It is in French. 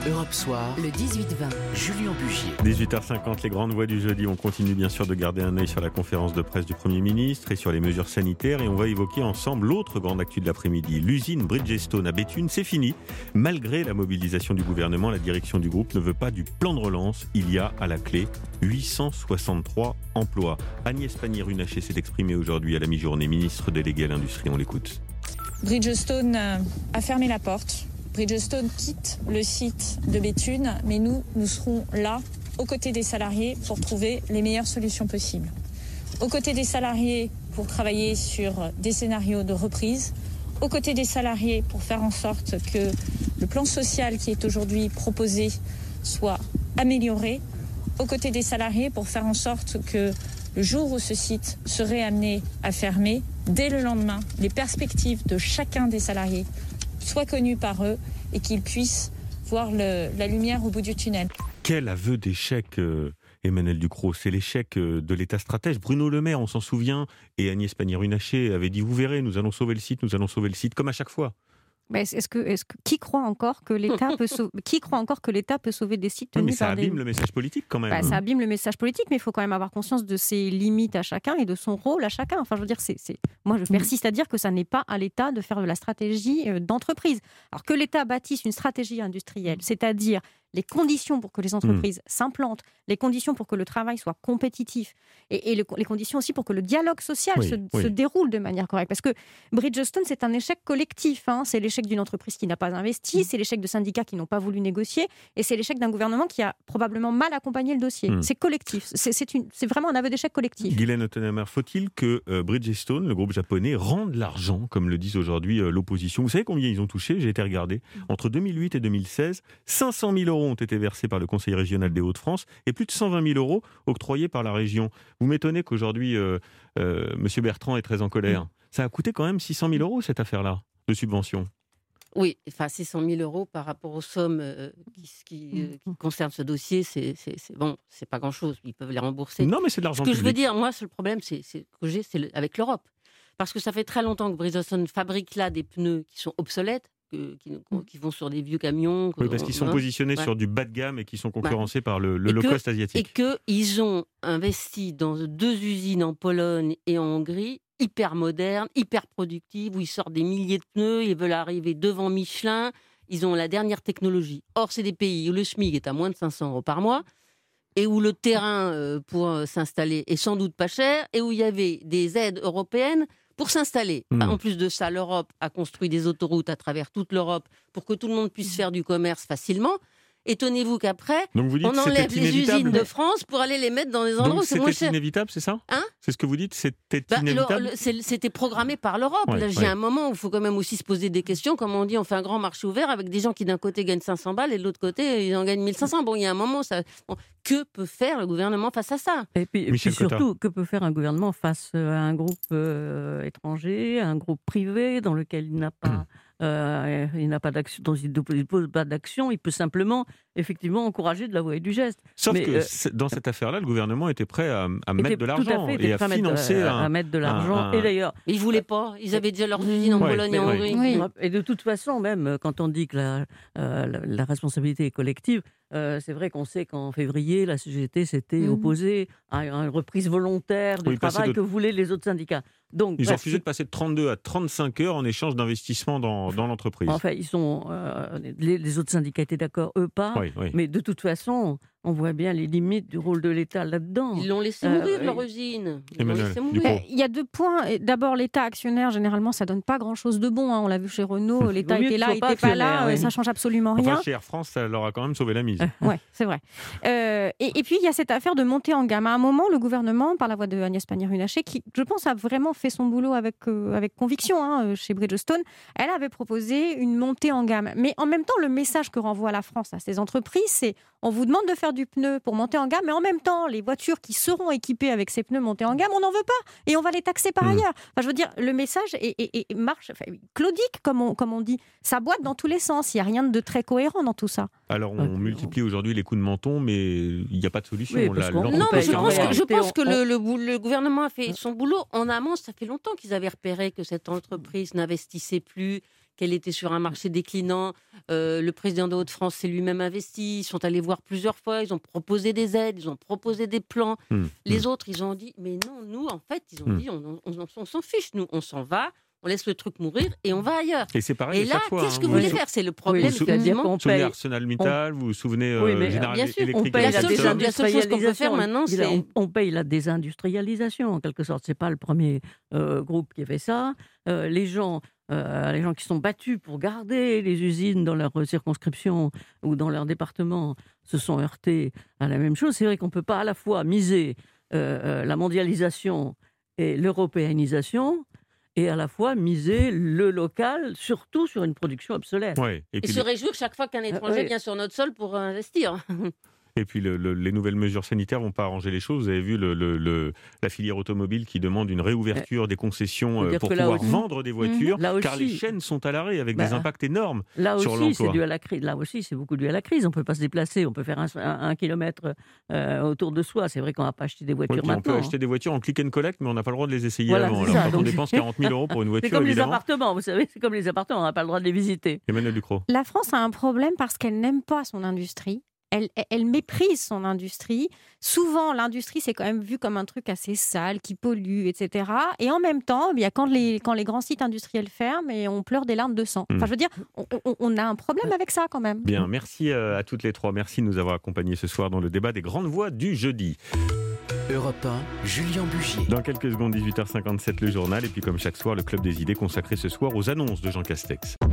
Europe Soir, le 18-20, Julien Bugier. 18h50, les grandes voix du jeudi. On continue bien sûr de garder un œil sur la conférence de presse du Premier ministre et sur les mesures sanitaires. Et on va évoquer ensemble l'autre grande actu de l'après-midi. L'usine Bridgestone à Béthune, c'est fini. Malgré la mobilisation du gouvernement, la direction du groupe ne veut pas du plan de relance. Il y a à la clé 863 emplois. Agnès Pannier-Runacher s'est exprimée aujourd'hui à la mi-journée, ministre déléguée à l'industrie. On l'écoute. Bridgestone a fermé la porte. Bridgestone quitte le site de Béthune, mais nous serons là, aux côtés des salariés, pour trouver les meilleures solutions possibles. Aux côtés des salariés, pour travailler sur des scénarios de reprise. Aux côtés des salariés, pour faire en sorte que le plan social qui est aujourd'hui proposé soit amélioré. Aux côtés des salariés, pour faire en sorte que le jour où ce site serait amené à fermer, dès le lendemain, les perspectives de chacun des salariés soient connues par eux et qu'ils puissent voir la lumière au bout du tunnel. Quel aveu d'échec, Emmanuel Ducrot. C'est l'échec de l'État stratège. Bruno Le Maire, on s'en souvient, et Agnès Pannier-Runacher avait dit « Vous verrez, nous allons sauver le site, comme à chaque fois ». Mais qui croit encore que l'État peut sauver des sites tenus par des... Ça abîme le message politique quand même. Ça abîme le message politique, mais il faut quand même avoir conscience de ses limites à chacun et de son rôle à chacun. Enfin, je veux dire, moi, je persiste à dire que ça n'est pas à l'État de faire de la stratégie d'entreprise. Alors que l'État bâtisse une stratégie industrielle, c'est-à-dire les conditions pour que les entreprises s'implantent, les conditions pour que le travail soit compétitif et les conditions aussi pour que le dialogue social se déroule de manière correcte. Parce que Bridgestone, c'est un échec collectif. C'est l'échec d'une entreprise qui n'a pas investi, c'est l'échec de syndicats qui n'ont pas voulu négocier et c'est l'échec d'un gouvernement qui a probablement mal accompagné le dossier. C'est collectif. C'est vraiment un aveu d'échec collectif. Guylaine Ottenheimer, faut-il que Bridgestone, le groupe japonais, rende l'argent, comme le disent aujourd'hui l'opposition? Vous savez combien ils ont touché? J'ai été regarder. Entre 2008 et 2016, 500 000 € ont été versés par le Conseil régional des Hauts-de-France et plus de 120 000 € octroyés par la région. Vous m'étonnez qu'aujourd'hui, M. Bertrand est très en colère. Ça a coûté quand même 600 000 € cette affaire-là, de subvention. Oui, enfin 600 000 € par rapport aux sommes qui concernent ce dossier, c'est pas grand-chose. Ils peuvent les rembourser. Non, mais c'est de l'argent public. Ce que je veux dire, moi, le problème, c'est avec l'Europe. Parce que ça fait très longtemps que Bridgestone fabrique là des pneus qui sont obsolètes, qui vont sur des vieux camions. Oui, parce qu'ils sont positionnés sur du bas de gamme et qui sont concurrencés par le low-cost asiatique. Et qu'ils ont investi dans 2 usines en Pologne et en Hongrie, hyper modernes, hyper productives, où ils sortent des milliers de pneus, ils veulent arriver devant Michelin, ils ont la dernière technologie. Or, c'est des pays où le SMIC est à moins de 500 € par mois, et où le terrain pour s'installer est sans doute pas cher, et où il y avait des aides européennes pour s'installer. En plus de ça, l'Europe a construit des autoroutes à travers toute l'Europe pour que tout le monde puisse faire du commerce facilement. Étonnez-vous qu'après, on enlève les usines de France pour aller les mettre dans des endroits où c'est moins cher. C'était inévitable, c'est ça? C'est ce que vous dites, c'était inévitable? C'était programmé par l'Europe. J'ai un moment où il faut quand même aussi se poser des questions. Comme on dit, on fait un grand marché ouvert avec des gens qui d'un côté gagnent 500 balles et de l'autre côté, ils en gagnent 1500. Bon, il y a un moment, que peut faire le gouvernement face à ça? Et puis surtout, que peut faire un gouvernement face à un groupe étranger, à un groupe privé dans lequel il n'a pas... il n'a pas d'action, dont il ne dépose pas d'action, il peut simplement, effectivement, encourager de la voix et du geste. Sauf que dans cette affaire-là, le gouvernement était prêt à mettre de l'argent et à financer à mettre de l'argent. Et d'ailleurs, ils ne voulaient pas, ils avaient déjà leurs usines en Pologne et en Hongrie. Oui. Et de toute façon, même quand on dit que la responsabilité est collective, c'est vrai qu'on sait qu'en février, la CGT s'était opposée à une reprise volontaire du travail que voulaient les autres syndicats. Donc, ils ont refusé de passer de 32 à 35 heures en échange d'investissement dans l'entreprise. Enfin, les autres syndicats étaient d'accord, eux pas. Mais de toute façon, on voit bien les limites du rôle de l'État là-dedans. Ils l'ont laissé mourir, leur usine. Il y a 2 points. D'abord, l'État actionnaire, généralement, ça ne donne pas grand-chose de bon. On l'a vu chez Renault, l'État était là, il n'était pas là, ça ne change absolument rien. Enfin, chez Air France, ça leur a quand même sauvé la mise. Oui, c'est vrai. Et puis, il y a cette affaire de montée en gamme. À un moment, le gouvernement, par la voix de Agnès Pannier-Runacher, qui, je pense, a vraiment fait son boulot avec conviction chez Bridgestone, elle avait proposé une montée en gamme. Mais en même temps, le message que renvoie la France à ces entreprises, c'est on vous demande de faire du pneu pour monter en gamme, mais en même temps, les voitures qui seront équipées avec ces pneus montés en gamme, on n'en veut pas et on va les taxer par ailleurs. Enfin, je veux dire, le message marche, claudique, comme on dit, ça boite dans tous les sens. Il n'y a rien de très cohérent dans tout ça. Alors, on multiplie aujourd'hui les coups de menton, mais il n'y a pas de solution. Oui, non, mais je pense que le gouvernement a fait son boulot en amont. Ça fait longtemps qu'ils avaient repéré que cette entreprise n'investissait plus, qu'elle était sur un marché déclinant. Le président de Hauts-de-France s'est lui-même investi. Ils sont allés voir plusieurs fois. Ils ont proposé des aides, ils ont proposé des plans. Les autres, ils ont dit, mais non, nous, en fait, ils ont dit, on s'en fiche, nous, on s'en va. On laisse le truc mourir et on va ailleurs. Et c'est pareil. Et là, qu'est-ce que vous voulez faire? C'est le problème. Oui, c'est-à-dire qu'on Vous vous souvenez paye. ArcelorMittal, vous vous souvenez bien General sûr, Electric on paye la Alstom. seule chose qu'on peut faire maintenant, c'est... On paye la désindustrialisation, en quelque sorte. C'est pas le premier groupe qui a fait ça. Les gens qui sont battus pour garder les usines dans leur circonscription ou dans leur département se sont heurtés à la même chose. C'est vrai qu'on peut pas à la fois miser la mondialisation et l'européanisation et à la fois miser le local, surtout sur une production obsolète. Ouais. Et se réjouir chaque fois qu'un étranger vient sur notre sol pour investir. Et puis les nouvelles mesures sanitaires vont pas arranger les choses. Vous avez vu la filière automobile qui demande une réouverture des concessions pour pouvoir vendre des voitures, car les chaînes sont à l'arrêt avec des impacts énormes sur l'emploi. C'est dû à la crise. Là aussi, c'est beaucoup dû à la crise. On peut pas se déplacer, on peut faire un kilomètre autour de soi. C'est vrai qu'on va pas acheter des voitures maintenant. On peut acheter des voitures en click and collect, mais on n'a pas le droit de les essayer Voilà, avant. c'est Alors, ça. quand on Donc, dépense 40 000 euros pour une voiture, c'est comme évidemment. les appartements, vous savez, c'est comme les appartements, on n'a pas le droit de les visiter. Emmanuel Ducrot. La France a un problème parce qu'elle n'aime pas son industrie. Elle méprise son industrie. Souvent, l'industrie, c'est quand même vu comme un truc assez sale, qui pollue, etc. Et en même temps, quand les grands sites industriels ferment, et on pleure des larmes de sang. Enfin, je veux dire, on a un problème avec ça quand même. Bien, merci à toutes les trois. Merci de nous avoir accompagnés ce soir dans le débat des grandes voix du jeudi. Europe 1, Julien Bugier. Dans quelques secondes, 18h57, le journal. Et puis comme chaque soir, le Club des idées consacré ce soir aux annonces de Jean Castex.